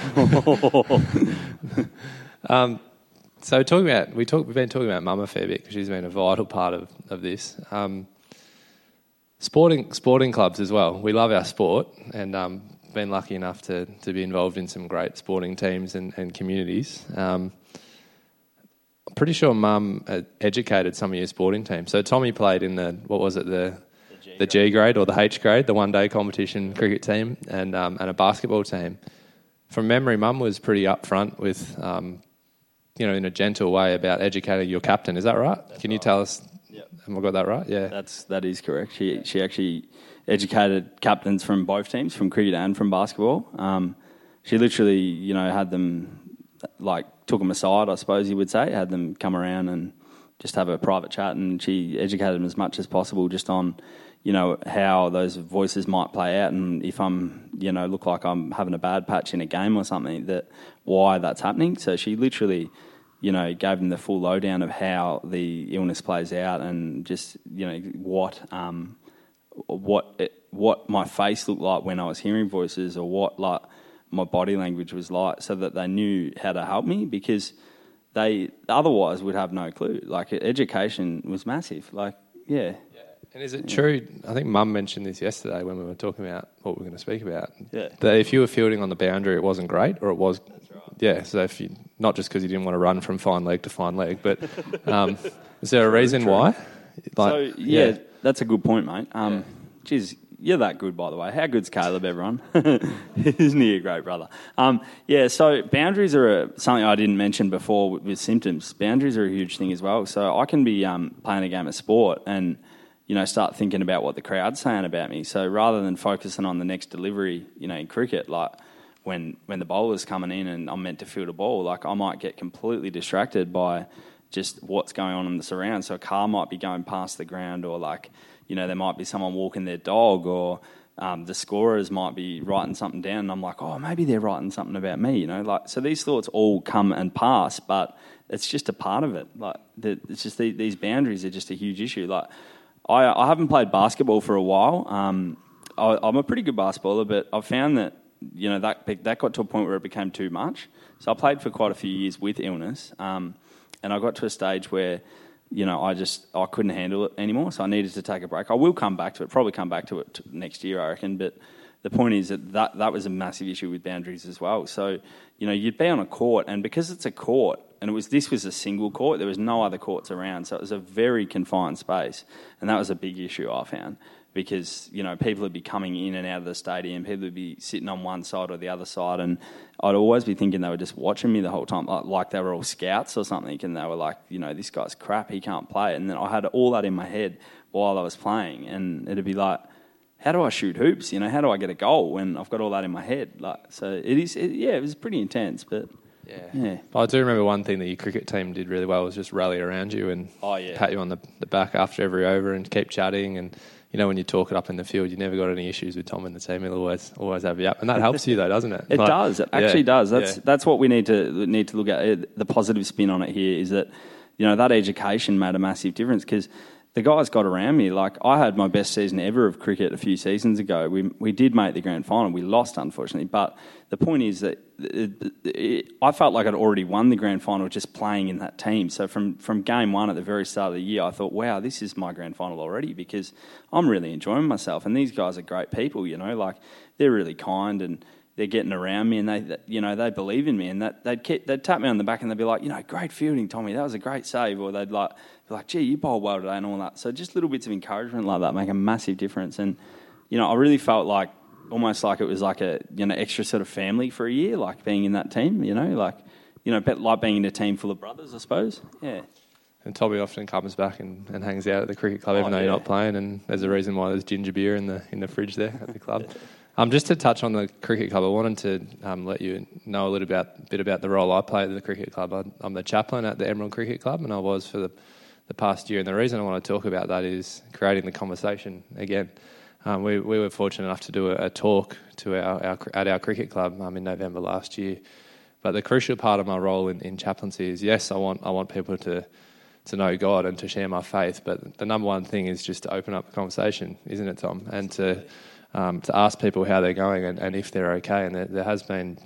you. um, so talking about we talk, we've been talking about Mum a fair bit because she's been a vital part of of this. Um, sporting sporting clubs as well. We love our sport, and um, been lucky enough to to be involved in some great sporting teams and, and communities. Um, I'm pretty sure Mum educated some of your sporting teams. So Tommy played in the, what was it, the the G, the G grade or the H grade, the one-day competition cricket team, and um, and a basketball team. From memory, Mum was pretty upfront with, um, you know, in a gentle way about educating your captain. Is that right? That's Can you right. tell us? Yep. Have I got that right? Yeah, that's that is correct. She she actually educated captains from both teams, from cricket and from basketball. Um, she literally, you know, had them, like, took them aside, I suppose you would say, had them come around and just have a private chat, and she educated them as much as possible just on, you know, how those voices might play out, and if I'm, you know, look like I'm having a bad patch in a game or something, that why that's happening. So she literally, you know, gave them the full lowdown of how the illness plays out, and just, you know, what um, what it, what my face looked like when I was hearing voices, or what like my body language was like, so that they knew how to help me, because they otherwise would have no clue. Like, education was massive. Like, yeah. yeah. And is it true, I think Mum mentioned this yesterday when we were talking about what we were going to speak about, yeah. that if you were fielding on the boundary, it wasn't great, or it was... That's right. Yeah, so if you... Not just because you didn't want to run from fine leg to fine leg, but um, is there a reason true. why? Like, so, yeah, yeah, that's a good point, mate. Um, yeah. Geez, you're that good, by the way. How good's Caleb, everyone? Isn't he a great brother? Um, yeah, so boundaries are a, something I didn't mention before with, with symptoms. Boundaries are a huge thing as well. So I can be um, playing a game of sport and, you know, start thinking about what the crowd's saying about me. So rather than focusing on the next delivery, you know, in cricket, like when when the bowler's coming in and I'm meant to field a ball, like I might get completely distracted by just what's going on in the surrounds. So a car might be going past the ground, or like, you know, there might be someone walking their dog, or um, the scorers might be writing something down, and I'm like, oh, maybe they're writing something about me, you know. Like, so these thoughts all come and pass, but it's just a part of it. Like, the, it's just the, these boundaries are just a huge issue. Like, I, I haven't played basketball for a while. Um, I, I'm a pretty good basketballer, but I've found that, you know, that that got to a point where it became too much. So I played for quite a few years with illness, um, and I got to a stage where, you know, I just I couldn't handle it anymore, so I needed to take a break. I will come back to it, probably come back to it next year, I reckon. But the point is that, that that was a massive issue with boundaries as well. So, you know, you'd be on a court, and because it's a court, and it was this was a single court, there was no other courts around, so it was a very confined space, and that was a big issue I found. Because, you know, people would be coming in and out of the stadium, people would be sitting on one side or the other side, and I'd always be thinking they were just watching me the whole time, like, like they were all scouts or something, and they were like, you know, this guy's crap, he can't play. And then I had all that in my head while I was playing, and it'd be like, how do I shoot hoops? You know, how do I get a goal when I've got all that in my head? Like, so it is, it, yeah, it was pretty intense, but... Yeah. yeah. But I do remember one thing that your cricket team did really well was just rally around you and oh, yeah. pat you on the, the back after every over and keep chatting. And, you know, when you talk it up in the field, you never got any issues with Tom and the team. He'll always always have you up. And that helps you, though, doesn't it? It like, does. It actually yeah, does. That's yeah. that's what we need to need to look at. The positive spin on it here is that, you know, that education made a massive difference, because the guys got around me. Like, I had my best season ever of cricket a few seasons ago. We we did make the grand final. We lost, unfortunately. But the point is that it, it, I felt like I'd already won the grand final just playing in that team. So from, from game one at the very start of the year, I thought, wow, this is my grand final already, because I'm really enjoying myself. And these guys are great people, you know. Like, they're really kind, and they're getting around me, and they, you know, they believe in me, and that they'd keep, they'd tap me on the back and they'd be like, you know, great fielding, Tommy, that was a great save, or they'd like be like, gee, you bowled well today, and all that. So just little bits of encouragement like that make a massive difference. And, you know, I really felt like almost like it was like a, you know, extra sort of family for a year, like being in that team, you know, like, you know, like being in a team full of brothers, I suppose. Yeah. And Tommy often comes back and, and hangs out at the cricket club, even oh, though yeah. you're not playing, and there's a reason why there's ginger beer in the in the fridge there at the club. Um, just to touch on the cricket club, I wanted to um, let you know a little about, bit about the role I play at the cricket club. I, I'm the chaplain at the Emerald Cricket Club, and I was for the, the past year. And the reason I want to talk about that is creating the conversation again. Um, we, we were fortunate enough to do a, a talk to our, our at our cricket club um, in November last year. But the crucial part of my role in, in chaplaincy is, yes, I want I want people to to know God and to share my faith, but the number one thing is just to open up the conversation, isn't it, Tom? And to um, to ask people how they're going and, and if they're okay. And there, there has been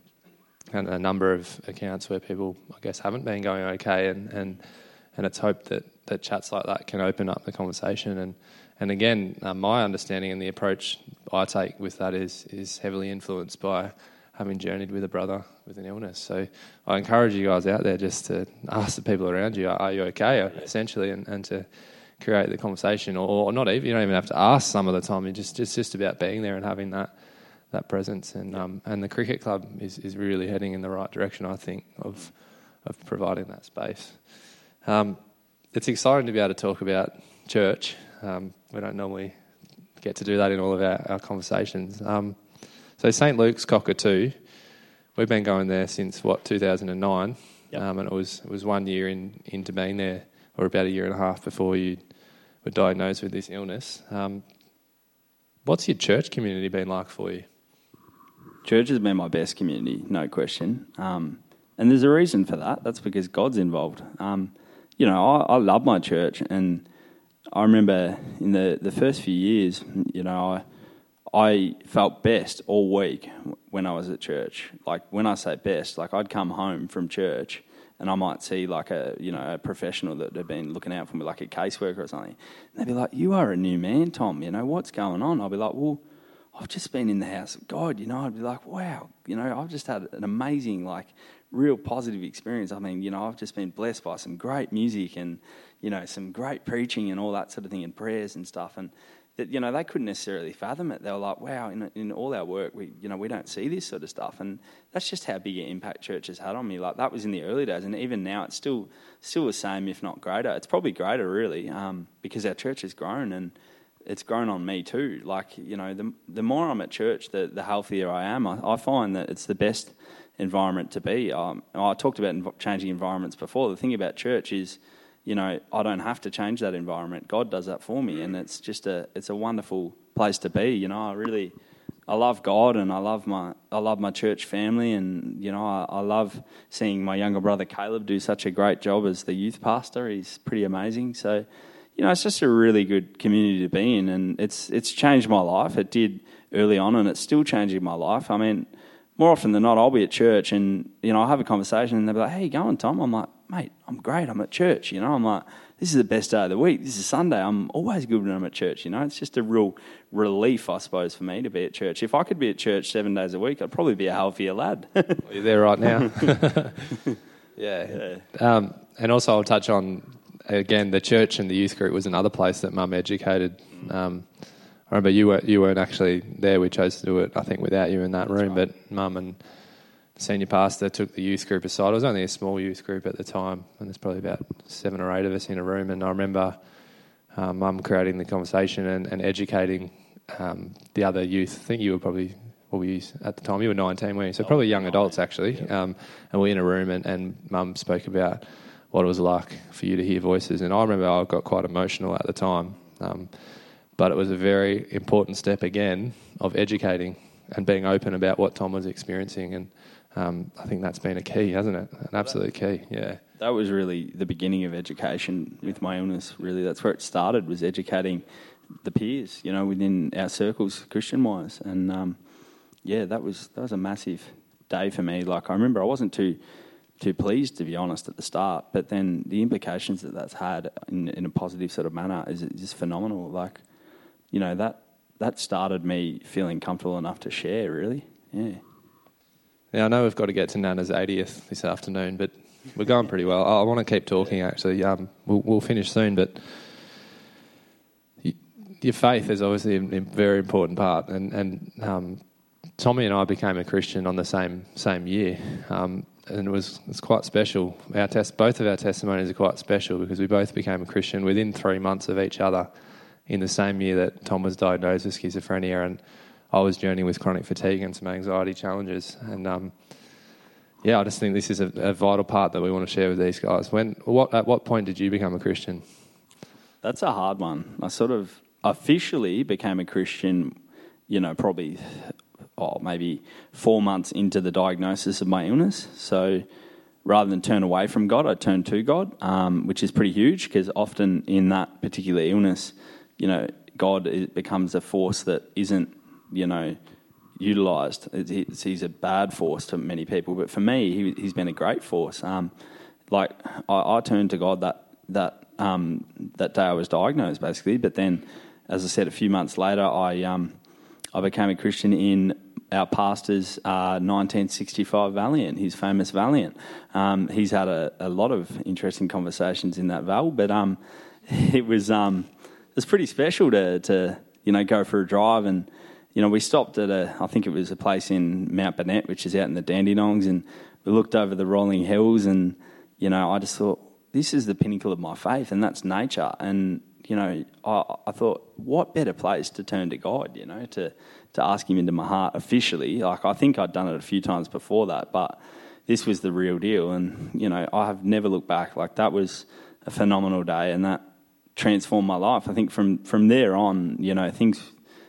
a number of accounts where people, I guess, haven't been going okay, and and, and it's hoped that, that chats like that can open up the conversation. And and again, uh, my understanding and the approach I take with that is is heavily influenced by having journeyed with a brother with an illness. So I encourage you guys out there just to ask the people around you, are you okay, essentially, and, and to create the conversation, or, or not even, you don't even have to ask some of the time. It's just, just, just about being there and having that that presence. And um, and the cricket club is, is really heading in the right direction, I think, of of providing that space. Um, it's exciting to be able to talk about church. Um, we don't normally get to do that in all of our, our conversations. Um, So Saint Luke's Cockatoo, we've been going there since, what, two thousand nine, yep. um, and it was it was one year in, into being there, or about a year and a half before you were diagnosed with this illness. Um, what's your church community been like for you? Church has been my best community, no question. Um, and there's a reason for that. That's because God's involved. Um, you know, I, I love my church, and I remember in the, the first few years, you know, I, I felt best all week when I was at church. Like, when I say best, like I'd come home from church and I might see like a, you know, a professional that had been looking out for me, like a caseworker or something. And they'd be like, "You are a new man, Tom, you know, what's going on?" I'll be like, "Well, I've just been in the house of God," you know. I'd be like, "Wow, you know, I've just had an amazing, like, real positive experience. I mean, you know, I've just been blessed by some great music and, you know, some great preaching and all that sort of thing and prayers and stuff." And that, you know, they couldn't necessarily fathom it. They were like, "Wow, in, in all our work, we, you know, we don't see this sort of stuff." And that's just how big an impact church has had on me. Like, that was in the early days, and even now it's still still the same, if not greater. It's probably greater, really, um, because our church has grown, and it's grown on me too. Like, you know, the the more I'm at church, the, the healthier I am. I, I find that it's the best environment to be. Um, I talked about env- changing environments before. The thing about church is, you know, I don't have to change that environment. God does that for me, and it's just a it's a wonderful place to be. You know, I really I love God, and I love my I love my church family, and you know, I, I love seeing my younger brother Caleb do such a great job as the youth pastor. He's pretty amazing. So, you know, it's just a really good community to be in, and it's it's changed my life. It did early on, and it's still changing my life. I mean, more often than not, I'll be at church, and you know, I'll have a conversation, and they'll be like, "How you going, Tom?" I'm like, "Mate, I'm great. I'm at church." You know, I'm like, "This is the best day of the week. This is Sunday. I'm always good when I'm at church." You know, it's just a real relief, I suppose, for me to be at church. If I could be at church seven days a week, I'd probably be a healthier lad. Well, you're there right now. yeah. yeah. Um, and also, I'll touch on, again, the church and the youth group was another place that Mum educated. Um, I remember you weren't, you weren't actually there. We chose to do it, I think, without you in that That's room. Right. But Mum and the senior pastor took the youth group aside. It was only a small youth group at the time, and there's probably about seven or eight of us in a room. And I remember uh, Mum creating the conversation and, and educating um, the other youth. I think you were probably, what were you at the time? You were nineteen, weren't you? So probably young adults, actually. Yeah. Um, and we were in a room, and, and Mum spoke about what it was like for you to hear voices. And I remember I got quite emotional at the time. Um, but it was a very important step, again, of educating and being open about what Tom was experiencing. And um, I think that's been a key, hasn't it? An absolute key, yeah. That was really the beginning of education with my illness, really. That's where it started, was educating the peers, you know, within our circles, Christian-wise. And, um, yeah, that was that was a massive day for me. Like, I remember I wasn't too... too pleased, to be honest, at the start, but then the implications that that's had in, in a positive sort of manner is just phenomenal. Like, you know, that that started me feeling comfortable enough to share, really. Yeah. Yeah, I know we've got to get to Nana's eightieth this afternoon, but we're going pretty well. I, I want to keep talking, actually. Um, we'll, we'll finish soon, but y- your faith is obviously a, a very important part, and, and um, Tommy and I became a Christian on the same same year. Um, And it was it's quite special. Our test, both of our testimonies are quite special because we both became a Christian within three months of each other in the same year that Tom was diagnosed with schizophrenia, and I was journeying with chronic fatigue and some anxiety challenges. And um, yeah, I just think this is a, a vital part that we want to share with these guys. When, what, at what point did you become a Christian? That's a hard one. I sort of officially became a Christian, you know, probably. Oh, maybe four months into the diagnosis of my illness. So rather than turn away from God, I turned to God, um, which is pretty huge because often in that particular illness, you know, God it becomes a force that isn't, you know, utilised. It's, he's a bad force to many people, but for me, he, he's been a great force. Um, like I, I turned to God that that um, that day I was diagnosed, basically. But then, as I said, a few months later, I um, I became a Christian in our pastor's uh, nineteen sixty-five Valiant, his famous Valiant. Um, he's had a, a lot of interesting conversations in that Val, but um, it was um, it was pretty special to, to you know go for a drive, and you know we stopped at a I think it was a place in Mount Burnett, which is out in the Dandenongs, and we looked over the rolling hills, and you know I just thought this is the pinnacle of my faith, and that's nature, and you know I, I thought what better place to turn to God, you know to. to ask him into my heart officially. Like, I think I'd done it a few times before that, but this was the real deal. And, you know, I have never looked back. Like, that was a phenomenal day, and that transformed my life. I think from, from there on, you know, things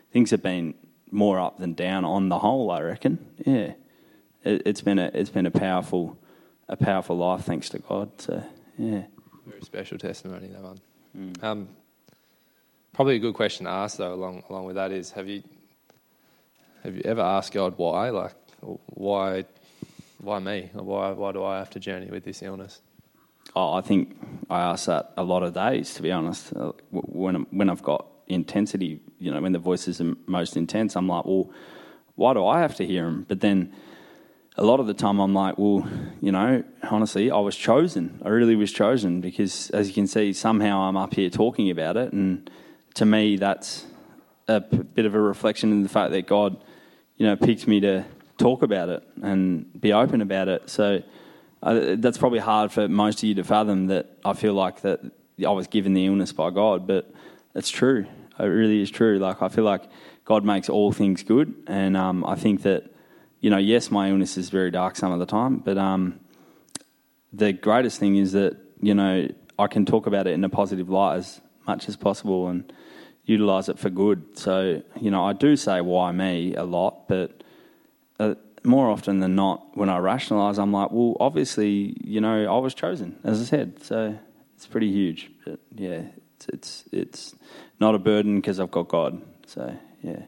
things have been more up than down on the whole, I reckon. Yeah, it, it's been a it's been a powerful a powerful life, thanks to God. So yeah, very special testimony, that one. Mm. Um, probably a good question to ask though, along along with that is, have you have you ever asked God why, like why why me, or why why do I have to journey with this illness? Oh, I think I ask that a lot of days, to be honest. Uh, when I'm, when I've got intensity, you know, when the voices are most intense, I'm like, well, why do I have to hear them? But then a lot of the time I'm like, well, you know, honestly, I was chosen. I really was chosen because, as you can see, somehow I'm up here talking about it. And to me, that's a p- bit of a reflection in the fact that God, you know, picked me to talk about it and be open about it. So uh, that's probably hard for most of you to fathom, that I feel like that I was given the illness by God, but it's true. It really is true. Like, I feel like God makes all things good, and um, I think that, you know, yes, my illness is very dark some of the time, but um, the greatest thing is that, you know, I can talk about it in a positive light as much as possible and utilise it for good. So, you know, I do say why me a lot, but uh, more often than not, when I rationalise, I'm like, well, obviously, you know, I was chosen, as I said. So it's pretty huge. But yeah, it's it's, it's not a burden because I've got God. So yeah.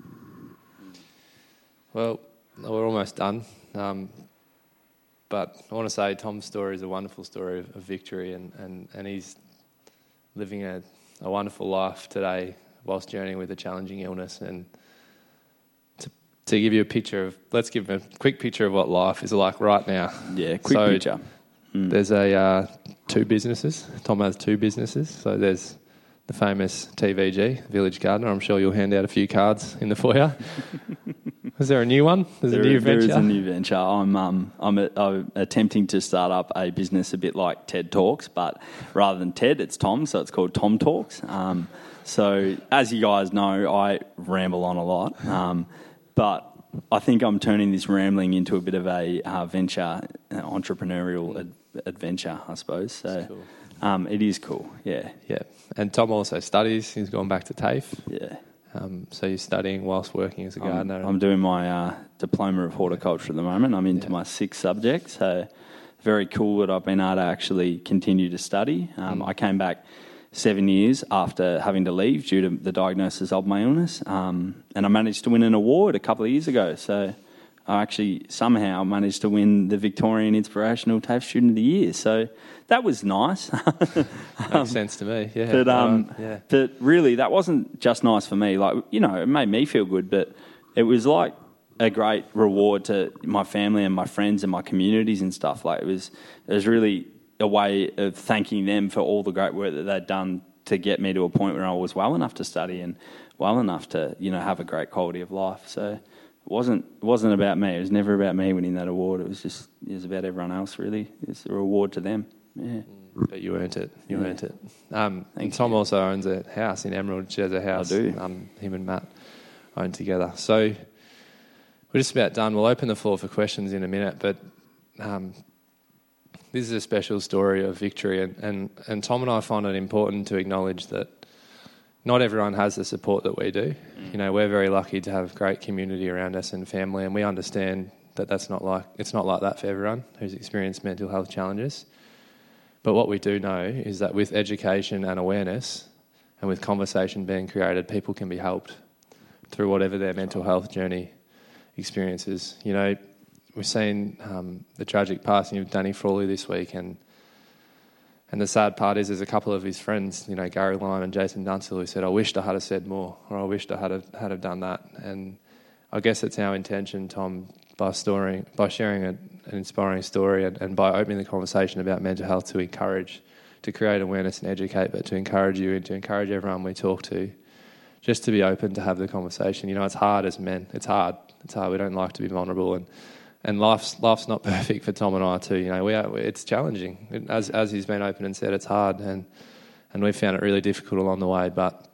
Well, we're almost done. Um, but I want to say Tom's story is a wonderful story of, of victory, and, and, and he's living a, a wonderful life today whilst journeying with a challenging illness. And to, to give you a picture of, let's give a quick picture of what life is like right now. Yeah, quick so picture. Mm. There's a uh, two businesses. Tom has two businesses. So there's the famous T V G, Village Gardener. I'm sure you'll hand out a few cards in the foyer. Is there a new one? There's there, a new there venture? There is a new venture. I'm um I'm, a, I'm attempting to start up a business a bit like TED Talks, but rather than TED, it's Tom, so it's called Tom Talks. Um, so as you guys know, I ramble on a lot, um, but I think I'm turning this rambling into a bit of a uh, venture, uh, entrepreneurial ad- adventure, I suppose. So cool. um, it is cool. Yeah, Yeah. And Tom also studies. He's gone back to TAFE. yeah. Um, so you're studying whilst working as a gardener. I'm, I'm doing my uh, diploma of horticulture at the moment. I'm into yeah. my sixth subject, so very cool that I've been able to actually continue to study. Um, mm. I came back seven years after having to leave due to the diagnosis of my illness, um, and I managed to win an award a couple of years ago. So I actually somehow managed to win the Victorian Inspirational TAFE Student of the Year. So that was nice. um, Makes sense to me, yeah. But, um, um, yeah. but really, that wasn't just nice for me. Like, you know, it made me feel good, but it was like a great reward to my family and my friends and my communities and stuff. Like, it was, it was really a way of thanking them for all the great work that they'd done to get me to a point where I was well enough to study and well enough to, you know, have a great quality of life. So it wasn't it wasn't about me. It was never about me winning that award. It was just it was about everyone else, really. It's a reward to them. Yeah. But you earned it. You yeah. earned it. Um, and Tom you. also owns a house in Emerald. She has a house. I do. Um, him and Matt own together. So we're just about done. We'll open the floor for questions in a minute. But um, this is a special story of victory. And, and, and Tom and I find it important to acknowledge that not everyone has the support that we do. Mm. You know, we're very lucky to have great community around us and family, and we understand that that's not like it's not like that for everyone who's experienced mental health challenges. But what we do know is that with education and awareness and with conversation being created, people can be helped through whatever their mental health journey experiences. You know, we've seen um, the tragic passing of Danny Frawley this week, and and the sad part is there's a couple of his friends, you know, Gary Lyon and Jason Dunstall, who said, I wished I had have said more, or I wished I had have, had have done that. And I guess it's our intention, Tom, by storing, by sharing a, an inspiring story and, and by opening the conversation about mental health to encourage, to create awareness and educate, but to encourage you and to encourage everyone we talk to, just to be open to have the conversation. You know, it's hard as men. It's hard. It's hard. We don't like to be vulnerable, and and life's life's not perfect for Tom and I too. You know, we are. It's challenging. As as he's been open and said, it's hard, and and we've found it really difficult along the way. But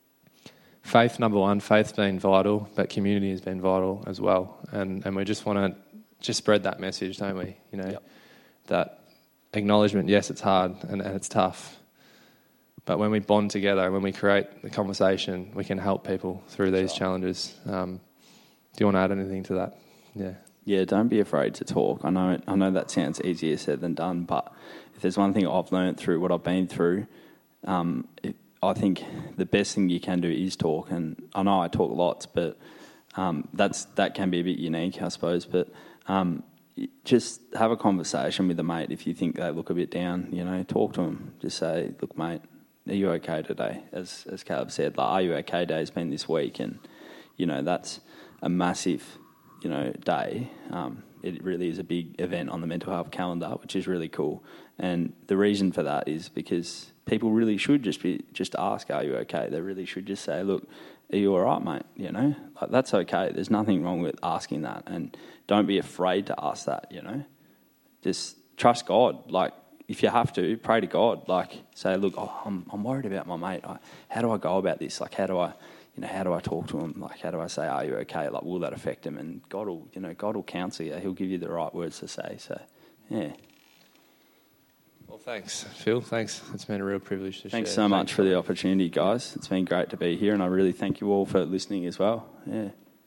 faith, number one, faith's been vital, but community has been vital as well. And and we just want to just spread that message, don't we? You know, yep. That acknowledgement, yes, it's hard and, and it's tough, but when we bond together and when we create the conversation, we can help people through these right. challenges. Um, do you want to add anything to that? Yeah. Yeah, don't be afraid to talk. I know I know that sounds easier said than done, but if there's one thing I've learned through what I've been through, um, it, I think the best thing you can do is talk. And I know I talk lots, but um, that's that can be a bit unique, I suppose. But um, just have a conversation with a mate if you think they look a bit down. You know, talk to them. Just say, "Look, mate, are you okay today?" As as Caleb said, like, "Are you okay?" Day's been this week, and you know that's a massive, you know, day. Um, it really is a big event on the mental health calendar, which is really cool. And the reason for that is because people really should just be just ask, "Are you okay?" They really should just say, "Look, are you all right, mate?" You know, like, that's okay. There's nothing wrong with asking that, and don't be afraid to ask that. You know, just trust God. Like, if you have to, pray to God. Like, say, "Look, oh, I'm I'm worried about my mate. I, how do I go about this? Like, how do I?" You know, how do I talk to him? Like, how do I say, "Are you okay?" Like, will that affect him? And God will, you know, God will counsel you. He'll give you the right words to say. So, yeah. Well, thanks, Phil. Thanks. It's been a real privilege to Thanks share. so much Thanks for the opportunity, guys. It's been great to be here, and I really thank you all for listening as well. Yeah.